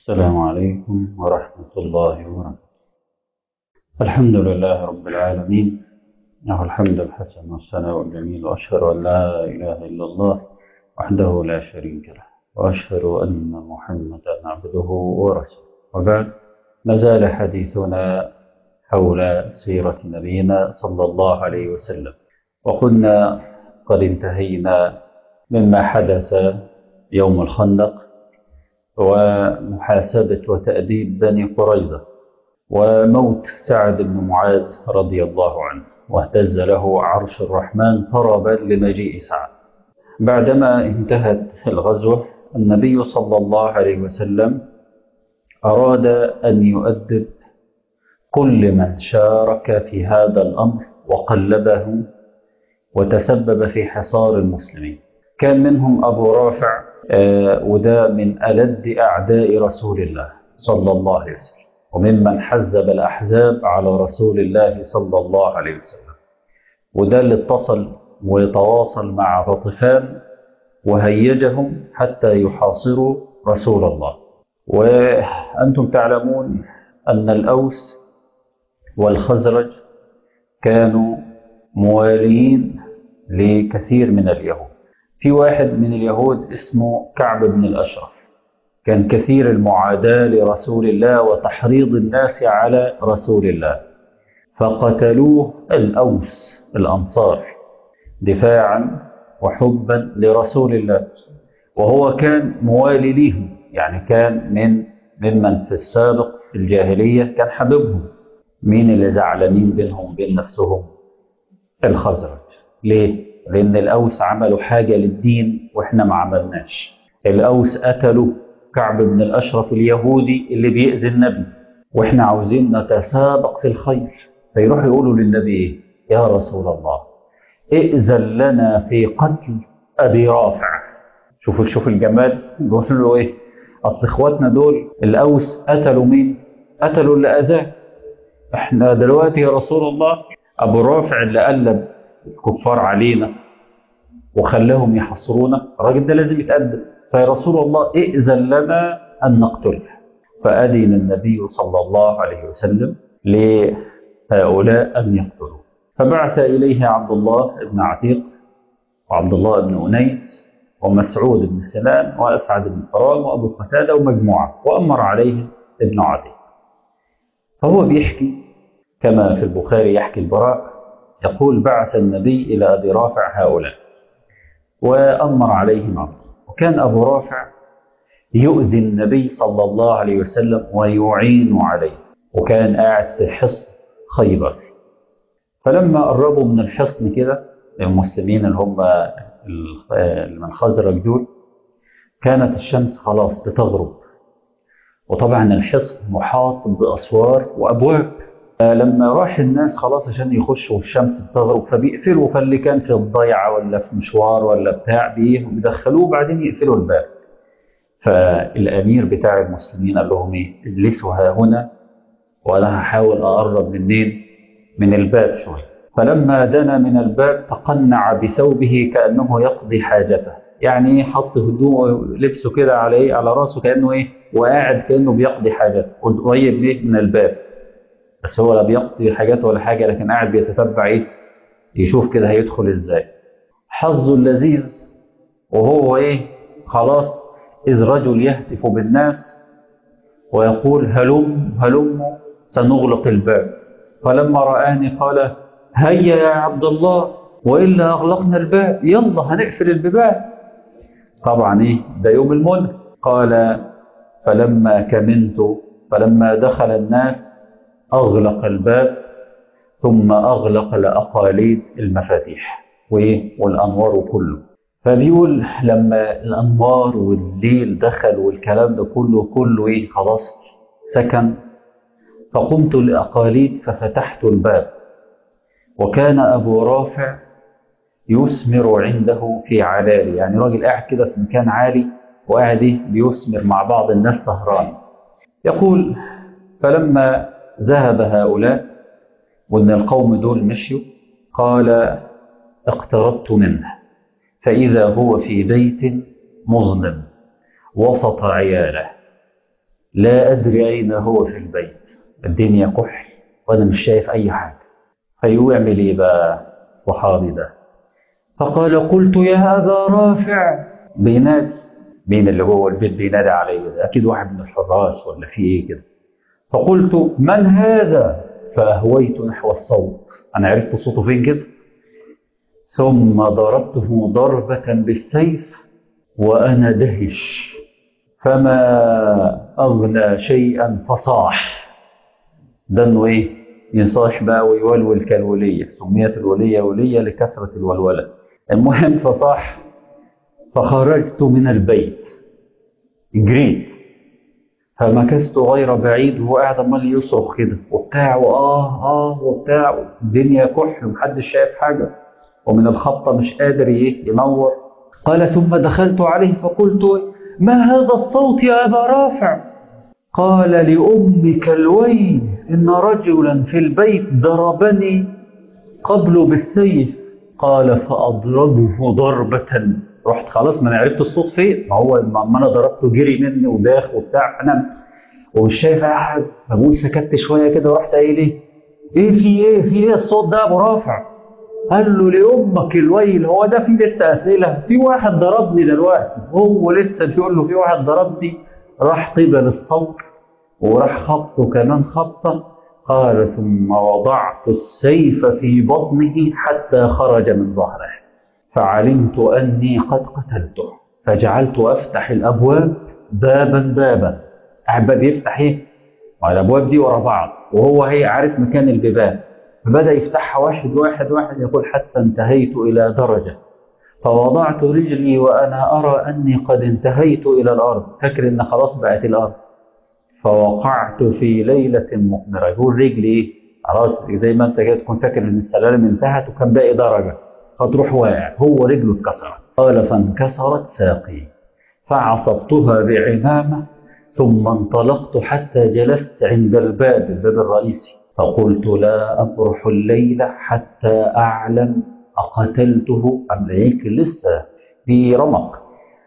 السلام عليكم ورحمة الله وبركاته. الحمد لله رب العالمين، له الحمد الحسن والثناء الجميل، وأشهد أن لا إله إلا الله وحده لا شريك له، وأشهد أن محمدا عبده ورسوله. وبعد، ما زال حديثنا حول سيرة نبينا صلى الله عليه وسلم، وكنا قد انتهينا مما حدث يوم الخندق ومحاسبة وتأديب بني قريظة وموت سعد بن معاذ رضي الله عنه، واهتز له عرش الرحمن طربا لمجيء سعد. بعدما انتهت الغزوة، النبي صلى الله عليه وسلم أراد أن يؤدب كل من شارك في هذا الأمر وقلبه وتسبب في حصار المسلمين. كان منهم أبو رافع، وده من ألد أعداء رسول الله صلى الله عليه وسلم، وممن حزب الأحزاب على رسول الله صلى الله عليه وسلم، وده اللي اتصل ويتواصل مع غطفان وهيجهم حتى يحاصروا رسول الله. وأنتم تعلمون أن الأوس والخزرج كانوا موالين لكثير من اليهود. في واحد من اليهود اسمه كعب بن الأشرف، كان كثير المعاداة لرسول الله وتحريض الناس على رسول الله، فقتلوه الأوس الأنصار دفاعا وحبا لرسول الله، وهو كان موالي ليهم، يعني كان ممن في السابق في الجاهلية كان حبيبهم. مين اللي زعلانين بينهم بين نفسهم؟ الخزرج. ليه؟ لأن الأوس عملوا حاجة للدين وإحنا ما عملناش. الأوس قتلوا كعب بن الأشرف اليهودي اللي بيأذي النبي، وإحنا عاوزين نتسابق في الخير، فيروحوا يقولوا للنبي إيه؟ يا رسول الله، ائذن لنا في قتل أبي رافع. شوفوا الجمال، بيقولوا له إيه؟ أصل إخواتنا دول الأوس قتلوا مين؟ قتلوا اللي أذاه. إحنا دلوقتي يا رسول الله أبو رافع اللي قلب الكفار علينا وخلاهم يحصرونا، الراجل ده لازم يتأدب، فيا رسول الله ائذن لنا أن نقتله. فأذن النبي صلى الله عليه وسلم لهؤلاء أن يقتلوا، فبعث إليه عبد الله بن عتيق وعبد الله بن أنيس ومسعود بن سنان وأسعد بن كرام وأبو قتادة ومجموعة، وأمر عليهم ابن عتيق. فهو بيحكي كما في البخاري، يحكي البراء يقول: بعث النبي إلى أبي رافع هؤلاء وأمر عليهم عمرو. وكان أبو رافع يؤذي النبي صلى الله عليه وسلم ويعين عليه، وكان قاعد في حصن خيبر. فلما قربوا من الحصن كده المسلمين اللي هم من خزرج دول، كانت الشمس خلاص بتغرب، وطبعا الحصن محاط بأسوار وأبواب. لما راح الناس خلاص عشان يخشوا والشمس بتغرب، فبيقفلوا، فاللي كان في الضيعة ولا في مشوار ولا بتاع بيدخلوه وبعدين يقفلوا الباب. فالأمير بتاع المسلمين قال لهم إيه؟ اجلسوا ها هنا وأنا هحاول أقرب منين؟ من الباب شوية. فلما دنا من الباب تقنع بثوبه كأنه يقضي حاجته، يعني حط هدوء لبسه كده على إيه؟ على راسه، كأنه إيه؟ وقاعد كأنه بيقضي حاجته قريب من الباب، بس هو لا بيقضي حاجات ولا حاجة، لكن قاعد بيتتبع إيه؟ يشوف كده هيدخل إزاي. حظه اللذيذ وهو إيه؟ خلاص، إذ رجل يهتف بالناس ويقول: هلم سنغلق الباب. فلما رآني قال: هيا يا عبد الله، وإلا أغلقنا الباب، يلا هنقفل الباب. طبعا إيه ده يوم الملك. قال: فلما كمنت، فلما دخل الناس أغلق الباب، ثم أغلق لأقاليد المفاتيح والأنوار كله. فبيقول لما الأنوار والليل دخل والكلام ده كله إيه؟ خلاص سكن. فقمت لأقاليد ففتحت الباب، وكان أبو رافع يثمر عنده في علالي، يعني راجل قاعد كده في مكان عالي وقاعد بيثمر مع بعض الناس سهران. يقول: فلما ذهب هؤلاء وأن القوم دول مشيوا، قال: اقتربت منه فإذا هو في بيت مظلم وسط عياله، لا أدري أين هو في البيت، الدنيا كحل وأنا مش شايف أي حاجة. فيقوم يعمل إيه بقى صحابي ده؟ فقال قلت يا أبا رافع، بينادي. مين اللي جوه البيت بينادي عليه ده؟ أكيد واحد من الحراس ولا في إيه كده. فقلت من هذا؟ فأهويت نحو الصوت، أنا عرفت صوته فين كده. ثم ضربته ضربة بالسيف وأنا دهش، فما أغنى شيئا فصاح. ده إنه إيه؟ يصاح بقى ويولول كالولية، سميت الولية ولية لكثرة الولولة. المهم فصاح. فخرجت من البيت جريت، فمكثت غير بعيد وهو قاعد عمال يصرخ كده وبتاع وبتاع، الدنيا كحل ومحدش شايف حاجة، ومن الخبطة مش قادر ينور. قال ثم دخلت عليه فقلت ما هذا الصوت يا أبا رافع؟ قال لأمك الويل إن رجلا في البيت ضربني قبل بالسيف. قال فأضربه ضربة. رحت خلاص، ما انا عرفت الصوت فين، ما هو ما انا ضربته جري مني وداخ وبتاع، انا ومش شايف اي حاجه. فبقول سكت شويه كده ورحت قايل ايه الصوت ده يا ابو رافع؟ قال له لامك الويل، هو ده في لسه اسئله؟ في واحد ضربني دلوقتي، هو لسه بيقول له في واحد ضربني. راح قبل الصوت وراح خبطه كمان خبطه. قال ثم وضعت السيف في بطنه حتى خرج من ظهره، فعلمت أني قد قتلته، فجعلت أفتح الأبواب بابا بابا. قاعد بقى بيفتح إيه؟ الأبواب دي ورا بعض وهو عارف مكان البيبان، فبدأ يفتحها واحد واحد واحد، يقول حتى انتهيت إلى درجة فوضعت رجلي وأنا أرى أني قد انتهيت إلى الأرض، فاكر إن خلاص بقت الأرض. فوقعت في ليلة مقمرة. يقول رجلي إيه؟ خلاص زي ما أنت كده تكون فاكر إن السلالم انتهت وكان باقي درجة، فتروح واقع، هو رجله اتكسرت. قال فانكسرت ساقي فعصبتها بعمامة، ثم انطلقت حتى جلست عند الباب الرئيسي، فقلت لا أبرح الليلة حتى أعلم أقتلته أم ليك لسه في رمق.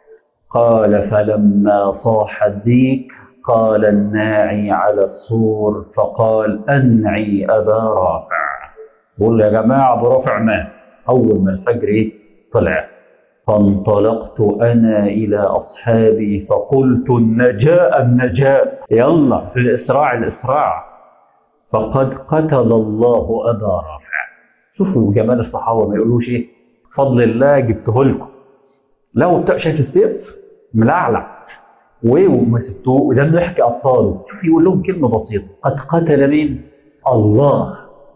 قال فلما صاح الديك قال الناعي على السور، فقال أنعي أبا رافع. بقول يا جماعة أبو رافع مات. أول ما الفجر طلع فانطلقت أنا إلى أصحابي فقلت النجاء، يلا في الإسراع، فقد قتل الله أبا رافع. شوفوا جمال الصحابة، ما يقولوش فضل الله جبته لكم، لو شايف السيف ملعلع وما سبتوه، وده بنحكي أبطاله. شوف يقول لهم كلمة بسيطة، قد قتل مين؟ الله،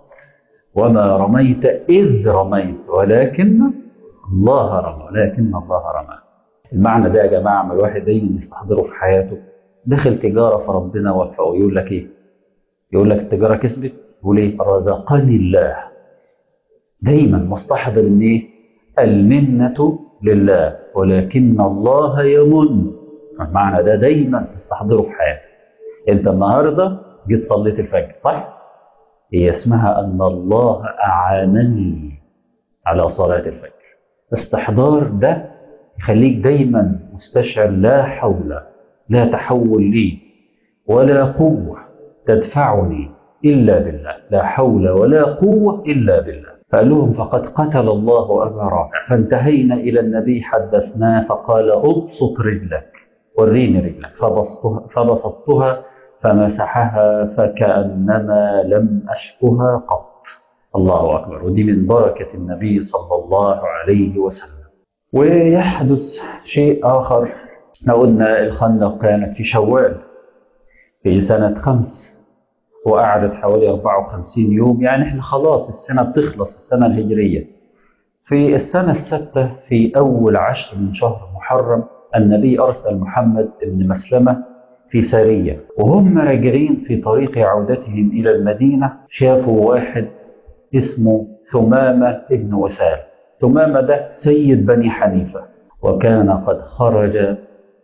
وما رميت إذ رميت ولكن الله رمى. المعنى ده يا جماعة ما الواحد دايما يستحضره في حياته. دخل تجارة فربنا وفقه، يقول لك يقول لك التجارة كسبت، يقول رزقني الله. دايما مستحضر ان المنة لله ولكن الله يمن. المعنى ده دايما تستحضره في حياتك. انت النهارده جيت صليت الفجر صح؟ هي اسمها ان الله اعانني على صلاة الفجر. استحضار ده يخليك دايما مستشعر لا حول لا تحول لي ولا قوة تدفعني إلا بالله، لا حول ولا قوة إلا بالله. فقال لهم فقد قتل الله أبا رافع. فانتهينا إلى النبي حدثناه فقال ابسط رجلك، وريني رجلك. فبسطتها فمسحها فكأنما لم أشكها قط. الله أكبر. ودي من بركة النبي صلى الله عليه وسلم. ويحدث شيء آخر. احنا قلنا الخندق كانت في شوال في سنة 5 وقعدت حوالي 54 يوم، يعني احنا خلاص السنة بتخلص، السنة الهجرية. في السنة 6 في أول 10 من شهر محرم النبي أرسل محمد بن مسلمة في سارية، وهم راجعين في طريق عودتهم إلى المدينة شافوا واحد اسمه ثمامة بن وسال. ثمامة ده سيد بني حنيفة، وكان قد خرج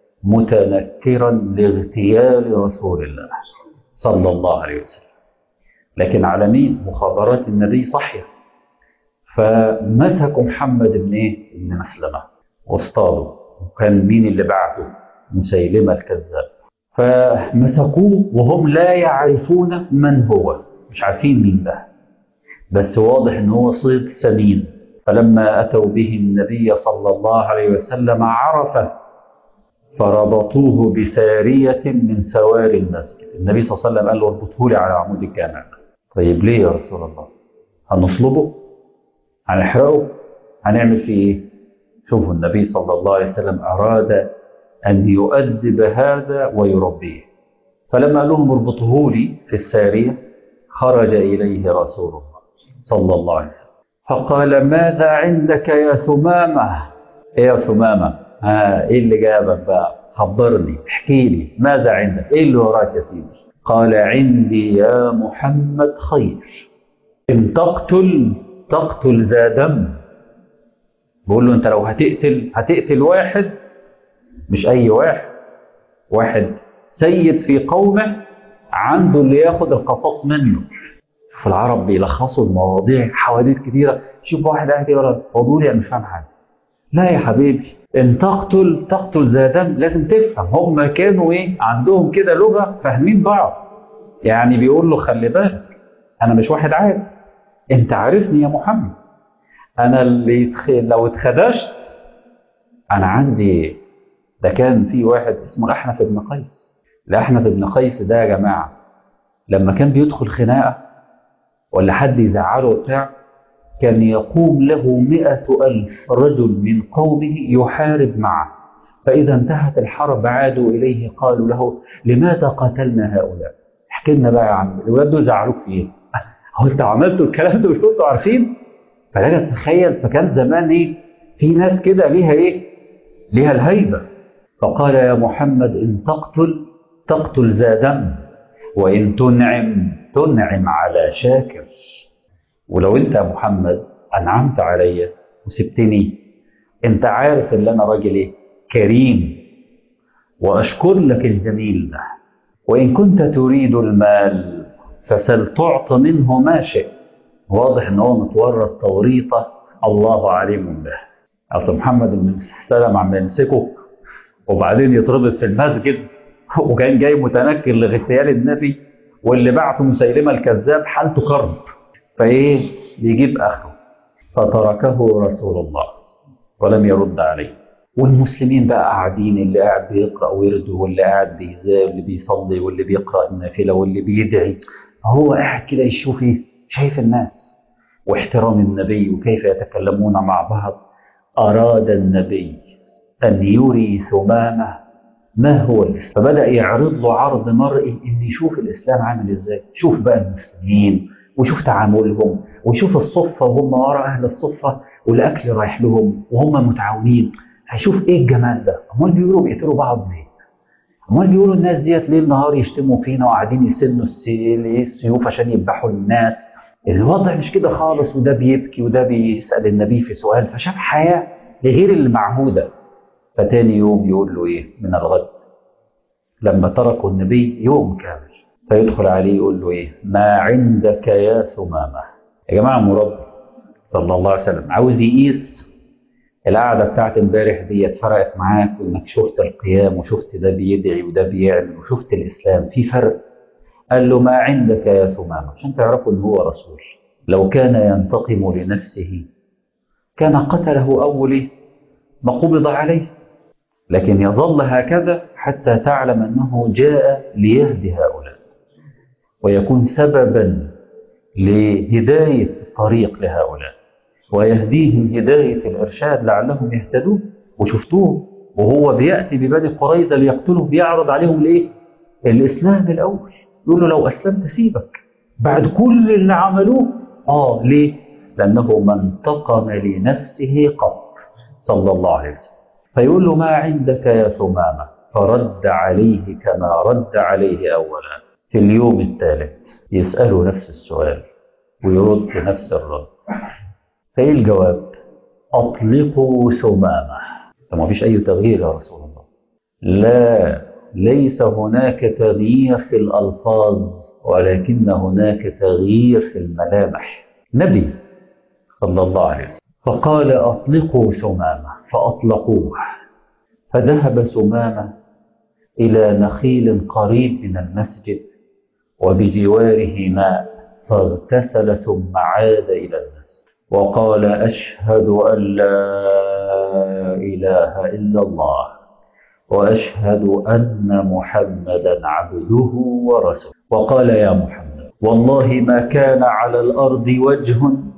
متنكرا لاغتيال رسول الله صلى الله عليه وسلم. لكن على مين؟ مخابرات النبي صحية. فمسكوا محمد بن مسلمة واصطادوا. وكان مين اللي بعته؟ مسيلمة الكذاب. فمسكوه وهم لا يعرفون من هو، مش عارفين مين ده، بس واضح ان هو صيد سمين. فلما اتوا به النبي صلى الله عليه وسلم عرفه، فربطوه بسارية من سواري المسجد. النبي صلى الله عليه وسلم قال له اربطه لي على عمود الجامع. طيب ليه يا رسول الله؟ هنصلبه؟ هنحرقه؟ هنعمل فيه ايه؟ شوفوا النبي صلى الله عليه وسلم اراد ان يؤدب هذا ويربيه. فلما قال لهم اربطوه لي في السارية، خرج اليه رسول الله صلى الله عليه وسلم فقال ماذا عندك يا ثمامة؟ ايه يا ثمامة؟ ايه اللي جابك بقى؟ خبرني، احكي لي، ماذا عندك؟ ايه اللي وراك يا سيدي؟ قال عندي يا محمد خير، ان تقتل ذا دم. بقول له انت لو هتقتل واحد، مش اي واحد، واحد سيد في قومه عنده اللي ياخد القصاص منه. في العرب بيلخصوا المواضيع حواديت كتيره. شوف واحد قاعد يقرا فضولي انا مش فاهم حاجه. لا يا حبيبي، ان تقتل ذا دم لازم تفهم. هم كانوا ايه؟ عندهم كده لغه فاهمين بعض. يعني بيقول له خلي بالك، انا مش واحد عادي، انت عارفني يا محمد، انا اللي لو اتخدشت انا عندي. ده كان في واحد اسمه الأحنف بن قيس. الأحنف بن قيس ده يا جماعة لما كان بيدخل خناقة ولا حد يزعله وبتاع، كان يقوم له 100,000 رجل من قومه يحارب معه. فإذا انتهت الحرب عادوا إليه قالوا له لماذا قتلنا هؤلاء؟ احكي لنا بقى يا عم، الولاد دول زعلوك في ايه؟ هو انت عملتوا الكلام ده مش كنتوا عارفين؟ فلا تتخيل. فكان زمان ايه؟ في ناس كده ليها ايه؟ ليها الهيبة. فقال يا محمد إن تقتل ذا دم، وإن تنعم على شاكر. ولو أنت يا محمد أنعمت علي وسبتني، أنت عارف إن أنا راجل إيه؟ كريم، وأشكر لك الجميل ده. وإن كنت تريد المال فسل تعط منه ما شئت. واضح إن هو متورط توريطة الله عليم به. أصل محمد بن سلام عم يمسكه وبعدين يتربط في المسجد، وكان جاي متنكر لاغتيال النبي، واللي بعته مسيلمة الكذاب حالته كرب، فايه بيجيب اخره. فتركه رسول الله ولم يرد عليه. والمسلمين بقى قاعدين، اللي قاعد بيقرا ورده، واللي قاعد واللي بيصلي، واللي بيقرا النافله، واللي بيدعي. هو قاعد كده يشوف ايه؟ شايف الناس واحترام النبي وكيف يتكلمون مع بعض. اراد النبي أن يري ثمامة ما هو الإسلام، فبدأ يعرض له عرض مرئي إن يشوف الإسلام عامل إزاي. شوف بقى المسلمين وشوف تعاملهم، وشوف الصفة وهم ورا أهل الصفة، والأكل رايح لهم وهم متعاونين. هيشوف إيه الجمال ده؟ أمال بيقولوا بيقتلوا بعض ليه؟ أمال بيقولوا الناس ديت ليل نهار يشتموا فينا وقاعدين يسنوا السيوف عشان يذبحوا الناس؟ الوضع مش كده خالص. وده بيبكي وده بيسأل النبي في سؤال، فشاف حياة غير المعهودة. فتاني يوم يقول له ايه من الغد، لما تركوا النبي يوم كامل، فيدخل عليه يقول له ايه ما عندك يا ثمامة. يا جماعة مربي صلى الله عليه وسلم عاوز يقيس القعدة بتاعت امبارح دي فرقت معاك، وانك شفت القيام وشفت ده بيدعي وده بيعمل وشفت الاسلام في فرق. قال له ما عندك يا ثمامة، عشان تعرفوا ان هو رسول. لو كان ينتقم لنفسه كان قتله اول ما قبض عليه، لكن يظل هكذا حتى تعلم أنه جاء ليهدي هؤلاء ويكون سببا لهداية الطريق لهؤلاء، ويهديهم هداية الإرشاد لعلهم يهتدون. وشفتوه وهو بيأتي ببني قريظة ليقتله، بيعرض عليهم الإيه؟ الإسلام الأول. يقول له لو أسلمت سيبك بعد كل اللي عملوه. ليه؟ لأنه ما انتقم لنفسه قط صلى الله عليه وسلم. فيقول له ما عندك يا ثمامة، فرد عليه كما رد عليه أولا. في اليوم الثالث يسأله نفس السؤال ويرد نفس الرد. فإيه الجواب؟ أطلقوا ثمامة. فما فيش أي تغيير يا رسول الله. لا، ليس هناك تغيير في الألفاظ، ولكن هناك تغيير في الملامح. نبي صلى الله عليه وسلم. فقال أطلقوا ثمامة، فأطلقوه. فذهب ثمامة إلى نخيل قريب من المسجد وبجواره ماء، فاغتسل ثم عاد إلى المسجد وقال: أشهد أن لا إله إلا الله وأشهد أن محمدا عبده ورسوله. وقال: يا محمد، والله ما كان على الأرض وجه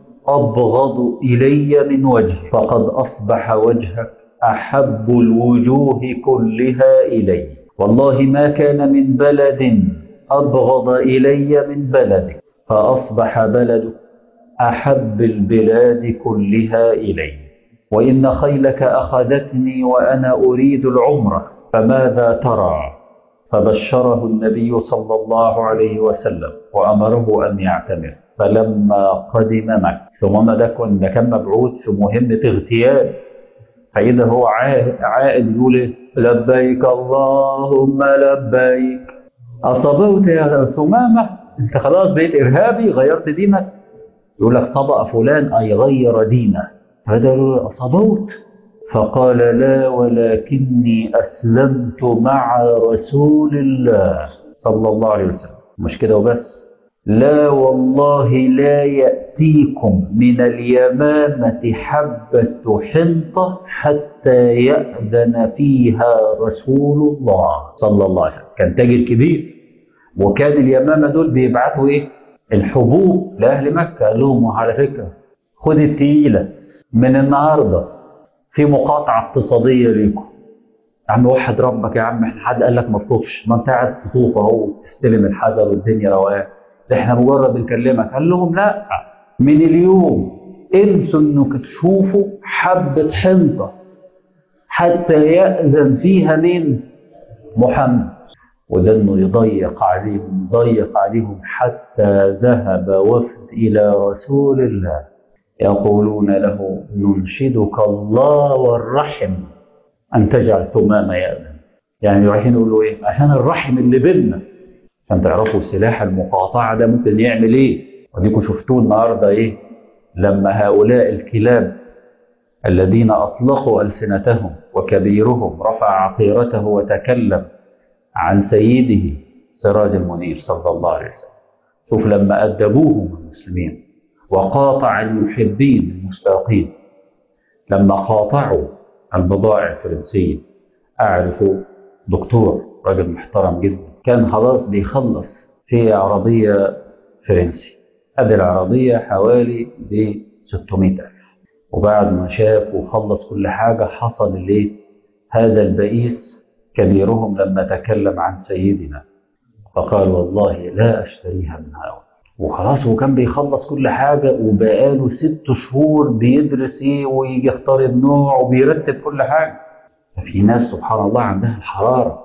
أبغض إلي من وجهك، فقد أصبح وجهك أحب الوجوه كلها إلي. والله ما كان من بلد أبغض إلي من بلدك، فأصبح بلدك أحب البلاد كلها إلي. وإن خيلك أخذتني وأنا أريد العمرة، فماذا ترى؟ فبشره النبي صلى الله عليه وسلم وأمره أن يعتمر. فلما قدم مكة، ثم ده كان مبعوث في مهمة اغتيال، فإذا هو عائد يقول: لبيك اللهم لبيك. أصبوت يا ثمامة؟ أنت خلاص بقيت إرهابي، غيرت دينك؟ يقول لك: صبأ فلان أي غير دينه. فهذا يقول: أصبوت؟ فقال: لا، ولكني أسلمت مع رسول الله صلى الله عليه وسلم. مش كده وبس، لا والله لا يأتيكم من اليمامة حبة حنطة حتى يأذن فيها رسول الله صلى الله عليه وسلم. كان تاجر كبير، وكان اليمامة دول بيبعتوا الحبوب لأهل مكة. قال لهم: وعلى فكرة خد التقيلة من النهاردة في مقاطعة اقتصادية ليكم. يا عم وحد ربك يا عم، احنا حد قال لك ما تطوفش؟ ما انت قاعد تطوف اهو، تستلم الحجر والدنيا رواق، ده احنا مجرد بنكلمك. قال لهم: لا، من اليوم انسوا انكم تشوفوا حبة حنطة حتى يأذن فيها مين؟ محمد. وده انه يضيق عليهم حتى ذهب وفد الى رسول الله يقولون له: ننشدك الله والرحم ان تجعل ثمامة يأذن. يعني رايحين يقولوا عشان الرحم اللي بيننا، عشان تعرفوا سلاح المقاطعة ده ممكن يعمل وديكم شفتوه النهارده لما هؤلاء الكلاب الذين اطلقوا ألسنتهم وكبيرهم رفع عقيرته وتكلم عن سيده سراج المنير صلى الله عليه وسلم. شوف لما أدبوهم المسلمين، وقاطع المحبين المشتاقين لما قاطعوا البضائع الفرنسية. أعرف دكتور راجل محترم جدا، كان خلاص بيخلص في عربية فرنسي، هذه العربية حوالي ب 600,000، وبعد ما شاف وخلص كل حاجة حصل هذا البئيس كبيرهم لما تكلم عن سيدنا فقال: والله لا أشتريها من هؤلاء. وخلاص هو كان بيخلص كل حاجة، وبقاله 6 شهور بيدرس ويجي يختار النوع وبيرتب كل حاجة. ففي ناس سبحان الله عندها الحرارة،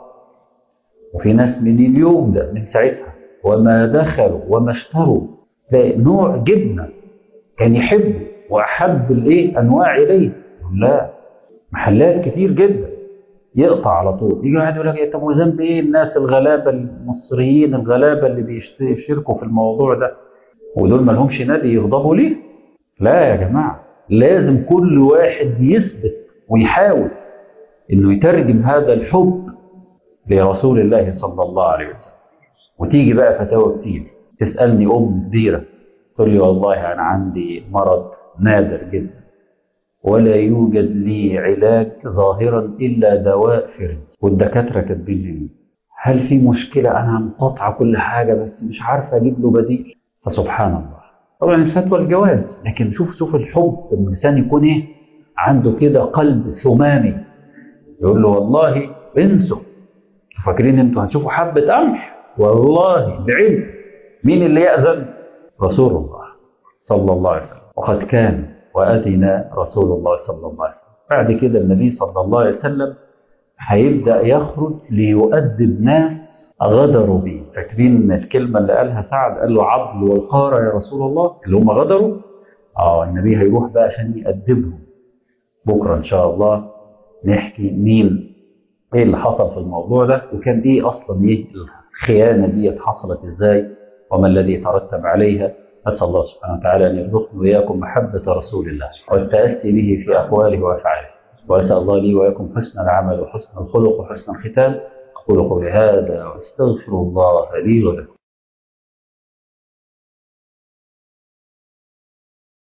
وفي ناس من اليوم ده من ساعتها وما دخلوا وما اشتروا نوع جبنة كان يحبه وأحب أنواع إليه. لا، محلات كتير جدا يقطع على طول. يجي واحد يقول لك: طب وذنب الناس الغلابه المصريين الغلابه اللي بيشتركوا في الموضوع ده، ودول ما لهمش نادي يغضبوا ليه؟ لا يا جماعه، لازم كل واحد يثبت ويحاول انه يترجم هذا الحب لرسول الله صلى الله عليه وسلم. وتيجي بقى فتاوى كتير، تسالني كبيره تقول لي: والله انا عندي مرض نادر جدا ولا يوجد لي علاج ظاهرا إلا دواء فرنسي، والدكاترة كاتبين لي. هل في مشكلة؟ أنا مقاطعة كل حاجة بس مش عارفة أجيب له بديل. فسبحان الله، طبعا الفتوى الجواز، لكن شوف الحب، الإنسان يكون عنده كده قلب ثمامي يقول له: والله انسوا، فاكرين انتوا هتشوفوا حبة قمح؟ والله بعيد. مين اللي يأذن؟ رسول الله صلى الله عليه وسلم. وقد كان وأذن رسول الله صلى الله عليه وسلم. بعد كده النبي صلى الله عليه وسلم هيبدأ يخرج ليؤدب ناس غدروا به. فاكرين الكلمة اللي قالها سعد؟ قال له: عضل والقارة يا رسول الله، اللي هم غدروا. النبي هيروح بقى عشان يأدبهم. بكرة إن شاء الله نحكي مين اللي حصل في الموضوع ده، وكان أصلا الخيانة دي حصلت إزاي، وما الذي ترتب عليها. أسأل الله سبحانه وتعالى أن يرزقنا وإياكم محبة رسول الله والتأسي به في أقواله وأفعاله، وأسأل الله لي وإياكم حسن العمل وحسن الخلق وحسن الختام. أقول قولي هذا وأستغفر الله لي ولكم.